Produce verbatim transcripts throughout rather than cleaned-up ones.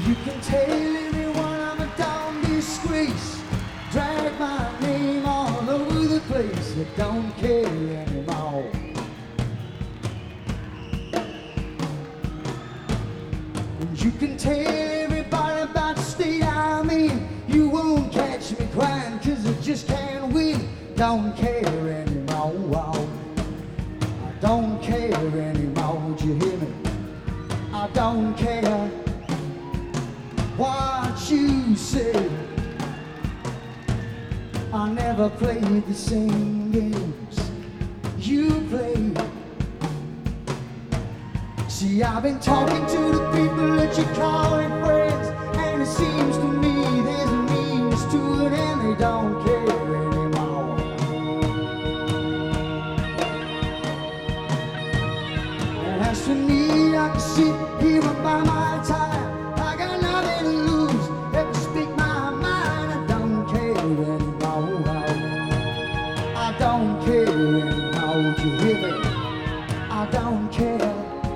You can tell everyone I'm a damn disgrace, drag my name all over the place. I don't care anymore. And you can tell everybody about the state I'm in. You won't catch me crying, cause I just can't win. Don't care anymore. I don't care anymore, do you hear me? I don't care what you say. I never played the same games you play. See, I've been talking to the people that you call friends, and it seems to me there's a meanness to it, and they don't care anymore. And as for me, I can sit here and buy my time. I got nothing to lose, if I speak my mind. I don't care anymore. I don't care anymore, do you hear me? I don't care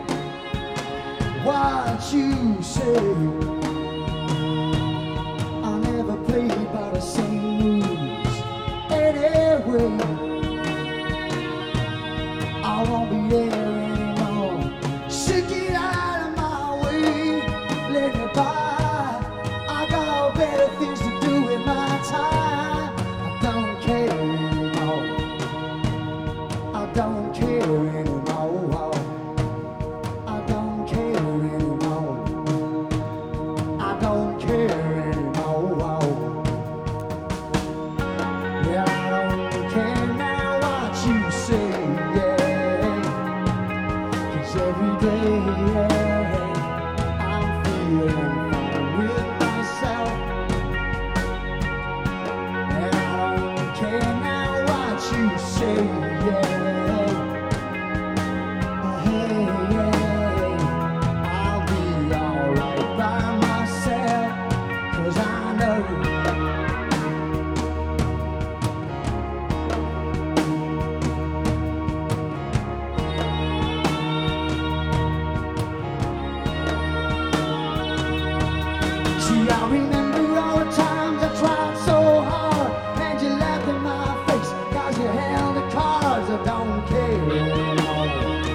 what you say. I never play by the same rules anyway. I won't be there anymore, so get out of my way. Let me by, I got better things to do with my time. I don't care anymore. I don't care anymore. Every day, yeah, I'm feeling fine with myself, and I don't care now what you say, yeah. Hey, yeah, I'll be alright by myself, cause I know I remember all the times I tried so hard, and you laughed in my face, cause you held the cards. I don't care anymore.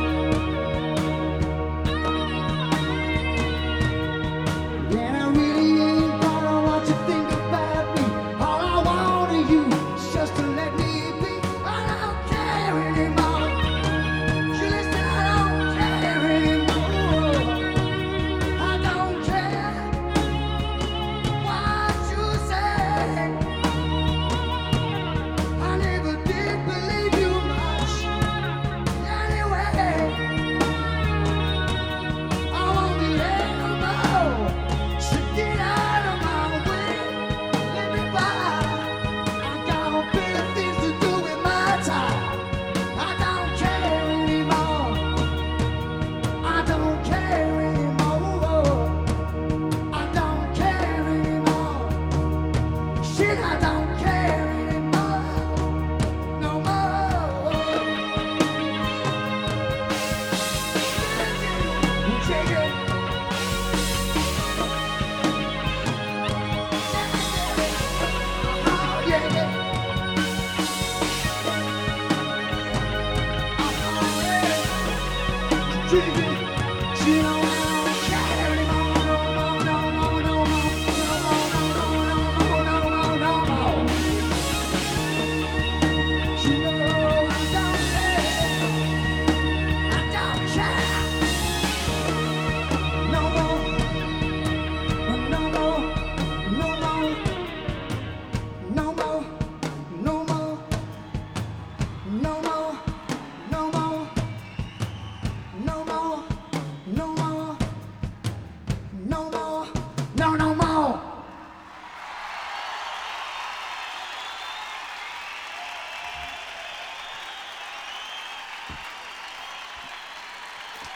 And I really ain't gonna what you think about me. All I want of you is just to let me be. I don't care anymore. You listen, I don't care anymore. I don't care what you say. I never did believe you much anyway. I won't be there no more, so get out of my way. Let me by, I got better things to do with my time. I don't care anymore. I don't care anymore. I don't care anymore. Shit, I don't